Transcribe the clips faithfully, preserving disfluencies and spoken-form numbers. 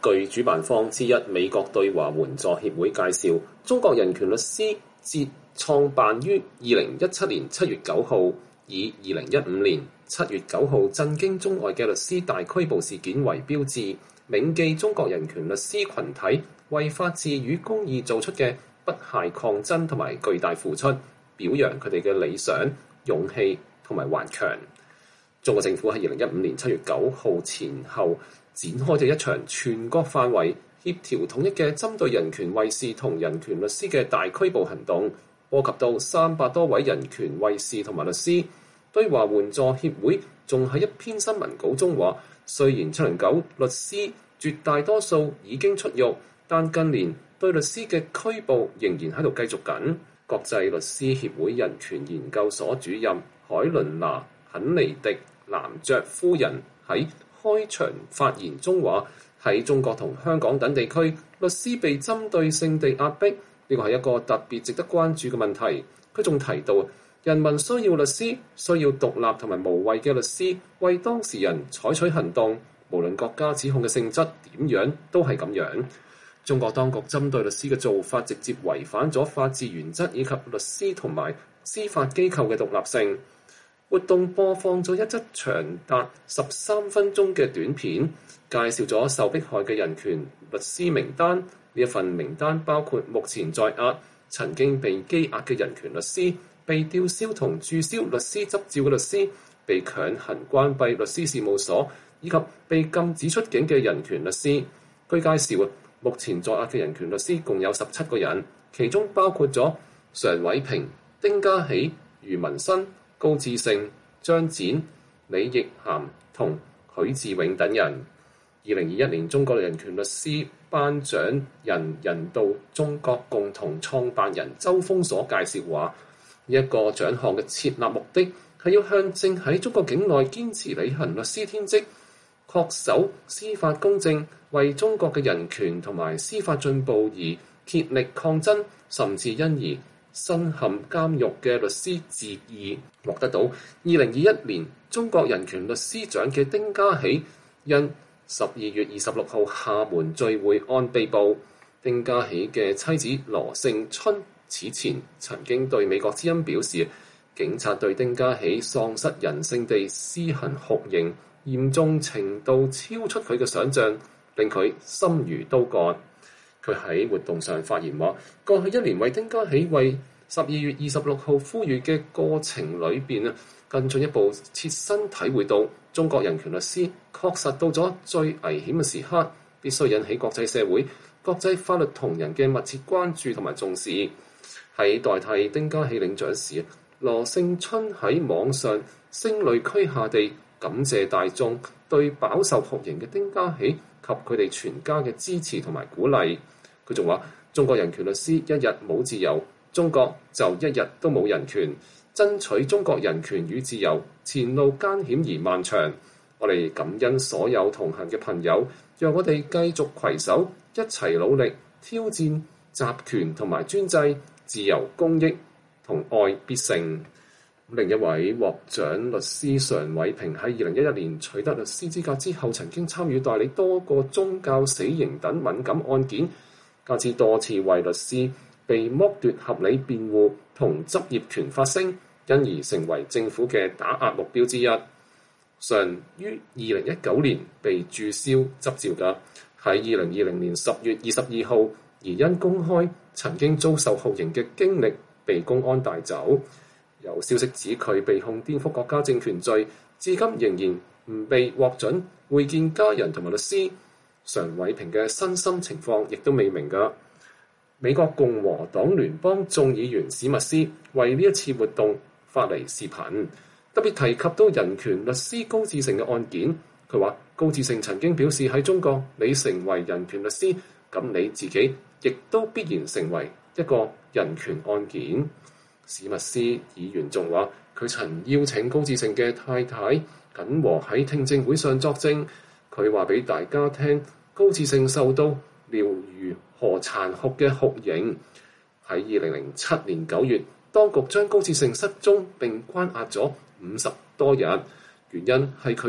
據主辦方之一美國對華援助協會介紹，中國人權律師節創辦於二零一七年七月九號，以二零一五年七月九號震驚中外嘅律師大拘捕事件為標誌，銘記中國人權律師群體為法治與公義做出嘅不懈抗爭同埋巨大付出，表揚佢哋嘅理想、勇氣同埋頑強。中國政府喺二零一五年七月九號前後展開咗一場全國範圍協調統一嘅針對人權衛士同人權律師嘅大拘捕行動，波及到三百多位人權衛士同埋律師。對華援助協會仲喺一篇新聞稿中話，雖然七零九律師絕大多數已經出獄，但近年對律師嘅拘捕仍然喺度繼續緊。國際律師協會人權研究所主任海倫娜肯尼迪男爵夫人喺開場發言中話，喺中國同香港等地區，律師被針對性地壓迫，呢個係一個特別值得關注嘅問題。佢仲提到，人民需要律師，需要獨立同埋無畏嘅律師為當事人採取行動，無論國家指控嘅性質點樣，都係咁樣。中國當局針對律師嘅做法，直接違反咗法治原則以及律師同埋司法機構嘅獨立性。活動播放咗一則長達十三分鐘嘅短片，介紹咗受迫害嘅人權律師名單。呢一份名單包括目前在押、曾經被羈押嘅人權律師、被吊銷同註銷律師執照嘅律師、被強行關閉律師事務所以及被禁止出境嘅人權律師。據介紹，目前在押嘅人權律師共有十七個人，其中包括咗常偉平、丁家喜、余文新、高志勝、張展、李奕涵同許志永等人。二零二一年，中國人權律師頒獎人人道中國共同創辦人周鋒所介紹話，呢一個獎項嘅設立目的係要向正喺中國境內堅持履行律師天職、恪守司法公正、為中國嘅人權同埋司法進步而竭力抗爭，甚至因而身陷監獄嘅律師致意。獲得到二零二一年中國人權律師獎嘅丁家喜，因十二月二十六號廈門聚會案被捕。丁家喜嘅妻子羅勝春此前曾經對美國之音表示，警察對丁家喜喪失人性地施行酷刑，嚴重程度超出佢嘅想象，令佢心如刀割。佢喺活動上發言話，過去一年為丁家喜為十二月二十六號呼籲嘅過程裏邊啊，更進一步切身體會到中國人權律師確實到咗最危險嘅時刻，必須引起國際社會、國際法律同仁嘅密切關注同埋重視。喺代替丁家喜領獎時，羅勝春喺網上聲淚俱下地感謝大眾對飽受酷刑嘅丁家喜及佢哋全家嘅支持同埋鼓勵。佢仲話，中國人權律師一日冇自由，中國就一日都冇人權。爭取中國人權與自由，前路艱險而漫長。我哋感恩所有同行嘅朋友，讓我哋繼續攜手，一齊努力挑戰集權同埋專制，自由公益同愛必勝。另一位獲獎律師常偉平喺二零一一年取得律師資格之後，曾經參與代理多個宗教死刑等敏感案件，加之多次為律師被剝奪合理辯護同執業權發聲，因而成為政府嘅打壓目標之一。常於二零一九年被註銷執照嘅，喺二零二零年十月二十二號，而因公開曾經遭受酷刑嘅經歷被公安帶走。有消息指佢被控顛覆國家政權罪，至今仍然唔被獲准會見家人同埋律師。常偉平嘅身心情況亦都未明㗎。美國共和黨聯邦眾議員史密斯為呢一次活動發嚟視頻，特別提及到人權律師高志勝嘅案件。佢話高志勝曾經表示，喺中國你成為人權律師，咁你自己亦都必然成為一個人權案件。史密斯議員仲話，佢曾邀請高志勝嘅太太耿和喺聽證會上作證。佢話俾大家聽，高志勝受到了如何殘酷嘅酷刑。喺二零零七年九月，當局將高志勝失蹤並關押咗五十多日，原因係佢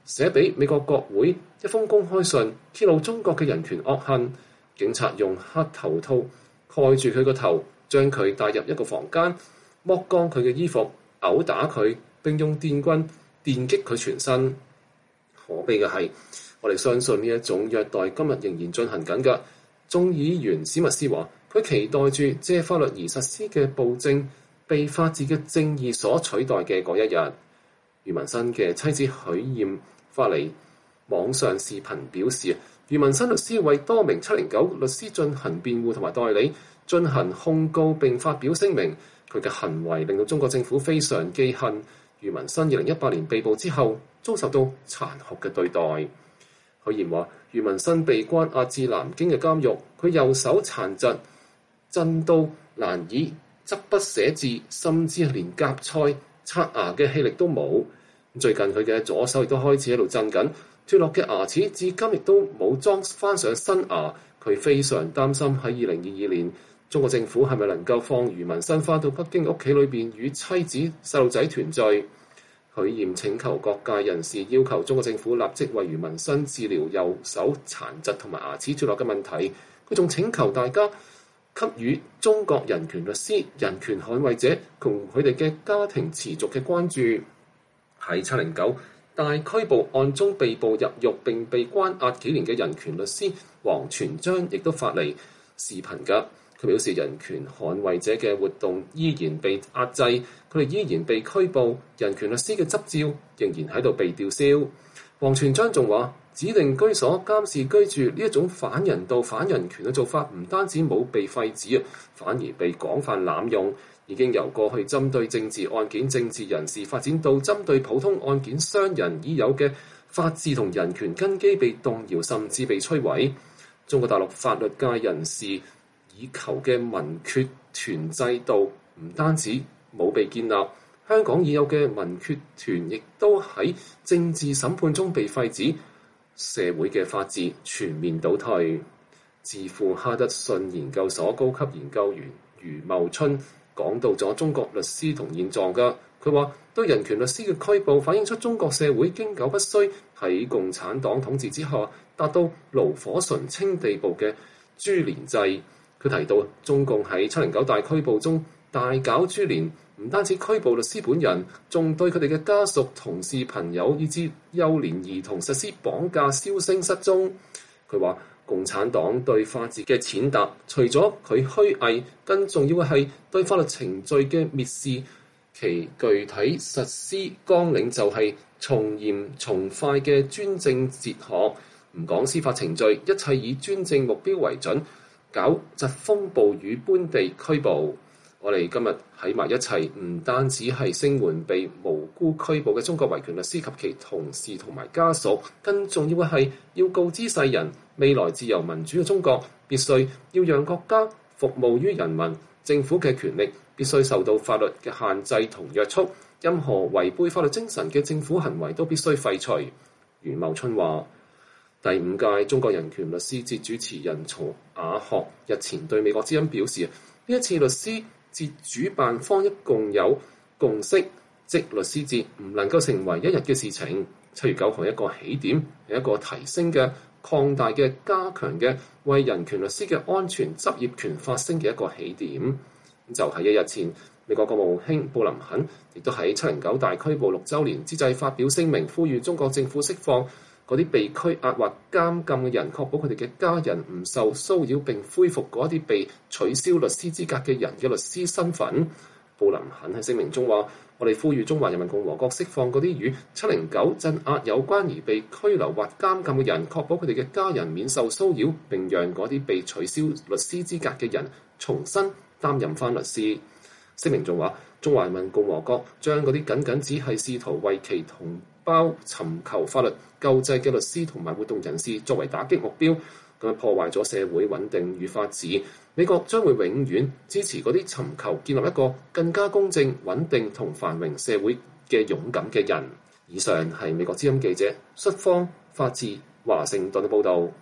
寫俾美國國會一封公開信，揭露中國嘅人權惡行。警察用黑頭套蓋住佢個頭，將佢帶入一個房間，剝光佢嘅衣服，毆打佢，並用電棍電擊佢全身。可悲嘅係，我哋相信呢一種虐待今日仍然進行緊嘅。眾議員史密斯話：佢期待住借法律而實施嘅暴政被法治嘅正義所取代嘅嗰一日。余文新嘅妻子許艷發嚟網上視頻表示，余文新律師為多名七零九律師進行辯護同埋代理，進行控告並發表聲明。佢嘅行為令到中國政府非常記恨。余文新二零一八年被捕之後，遭受到殘酷嘅對待。許艷話：余文新被關押至南京嘅監獄，佢右手殘疾，震到難以執筆寫字，甚至連夾菜刷牙嘅氣力都冇。最近佢嘅左手亦都開始喺度震緊，脫落嘅牙齒至今亦都冇裝翻上新牙。佢非常擔心喺二零二二年，中國政府係咪能夠放余文新翻到北京屋企裏邊與妻子細路仔團聚？許艷請求各界人士要求中國政府立即為余文新治療右手殘疾同埋牙齒脫落嘅問題。佢仲請求大家給予中國人權律師、人權捍衛者同佢哋嘅家庭持續嘅關注。喺七零九大拘捕案中被捕入獄並被關押幾年嘅人權律師王全璋亦都發嚟視頻㗎。佢表示人權捍衛者嘅活動依然被壓制，佢哋依然被拘捕，人權律師嘅執照仍然喺度被吊銷。王全璋仲話：指定居所監視居住呢一種反人道、反人權嘅做法，唔單止冇被廢止啊，反而被廣泛濫用，已經由過去針對政治案件、政治人士發展到針對普通案件商人已有嘅法治同人權根基被動搖，甚至被摧毀。中國大陸法律界人士以求嘅民決團制度唔單止冇被建立，香港已有嘅民決團亦都喺政治審判中被廢止，社會嘅法治全面倒退。智庫哈德遜研究所高級研究員余茂春講到咗中國律師同現狀㗎，佢話對人權律師嘅拘捕反映出中國社會經久不衰喺共產黨統治之下達到爐火純青地步嘅株連制。佢提到中共喺七零九大拘捕中大搞株連，唔單止拘捕律師本人，仲對佢哋嘅家屬、同事、朋友以至幼年兒童實施綁架、燒聲、失蹤。佢話共產黨對法治嘅踐踏，除咗佢虛偽，更重要嘅係對法律程序嘅蔑視。其具體實施綱領就係從嚴從快嘅專政哲學，唔講司法程序，一切以專政目標為準，搞疾風暴雨般地拘捕。我哋今日喺埋一齊，唔單止係聲援被無辜拘捕嘅中國維權律師及其同事同埋家屬，更重要嘅係要告知世人，未來自由民主嘅中國必須要讓國家服務於人民，政府嘅權力必須受到法律嘅限制同約束，任何違背法律精神嘅政府行為都必須廢除。余茂春話：第五屆中國人權律師節主持人曹雅學日前對美國之音表示，呢一次律師節主辦方一共有共識，即律師節唔能夠成為一日嘅事情。七月九號一個起點，係一個提升嘅、擴大嘅、加強嘅，為人權律師嘅安全執業權發聲嘅一個起點。就喺一日前，美國國務卿布林肯亦都喺七零九大拘捕六週年之際發表聲明，呼籲中國政府釋放嗰啲被拘押或監禁嘅人，確保佢哋嘅家人唔受騷擾，並恢復嗰啲被取消律師資格嘅人嘅律師身份。布林肯喺聲明中話：我哋呼籲中華人民共和國釋放嗰啲與七零九鎮壓有關而被拘留或監禁嘅人，確保佢哋嘅家人免受騷擾，並讓嗰啲被取消律師資格嘅人重新擔任翻律師。聲明仲話：中華人民共和國將嗰啲僅僅只係試圖為其同胞尋求法律救濟嘅律師同埋活動人士作為打擊目標，咁樣破壞咗社會穩定與法治。美國將會永遠支持嗰啲尋求建立一個更加公正、穩定同繁榮社會嘅勇敢嘅人。以上係美國之音記者率方法治華盛頓嘅報導。